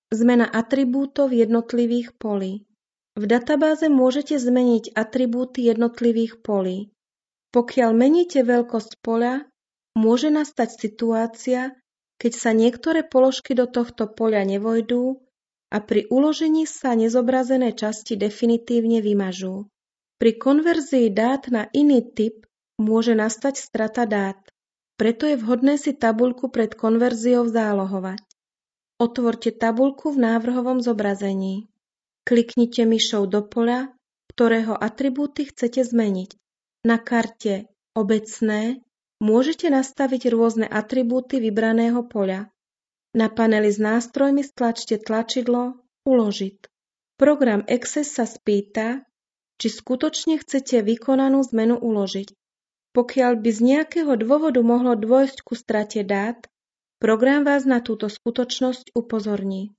Zmena atribútov jednotlivých polí. V databáze môžete zmeniť atribúty jednotlivých polí. Pokiaľ meníte veľkosť poľa, môže nastať situácia, keď sa niektoré položky do tohto poľa nevojdú a pri uložení sa nezobrazené časti definitívne vymažú. Pri konverzii dát na iný typ môže nastať strata dát. Preto je vhodné si tabuľku pred konverziou zálohovať. Otvorte tabuľku v návrhovom zobrazení. Kliknite myšou do poľa, ktorého atribúty chcete zmeniť. Na karte Obecné môžete nastaviť rôzne atribúty vybraného poľa. Na paneli s nástrojmi stlačte tlačidlo Uložiť. Program Access sa spýta, či skutočne chcete vykonanú zmenu uložiť. Pokiaľ by z nejakého dôvodu mohlo dôjsť ku strate dát, program vás na túto skutočnosť upozorní.